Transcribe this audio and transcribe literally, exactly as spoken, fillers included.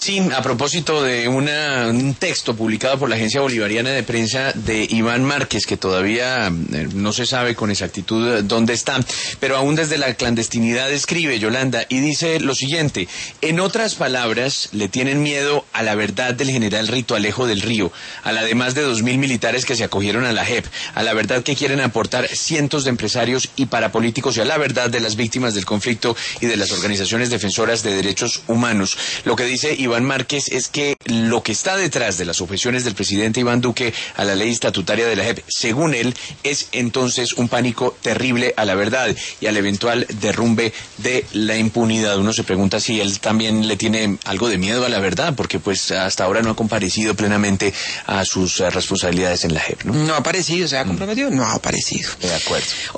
Sí, a propósito de una, un texto publicado por la Agencia Bolivariana de Prensa de Iván Márquez, que todavía eh, no se sabe con exactitud dónde está, pero aún desde la clandestinidad escribe Yolanda y dice lo siguiente: en otras palabras, le tienen miedo a la verdad del general Rito Alejo del Río, a la de más de dos mil militares que se acogieron a la J E P, a la verdad que quieren aportar cientos de empresarios y parapolíticos y a la verdad de las víctimas del conflicto y de las organizaciones defensoras de derechos humanos. Lo que dice Iván Márquez es que lo que está detrás de las objeciones del presidente Iván Duque a la ley estatutaria de la J E P, según él, es entonces un pánico terrible a la verdad y al eventual derrumbe de la impunidad. Uno se pregunta si él también le tiene algo de miedo a la verdad, porque pues hasta ahora no ha comparecido plenamente a sus uh, responsabilidades en la J E P, ¿no? No ha aparecido, ¿se ha comprometido? No ha aparecido. De acuerdo.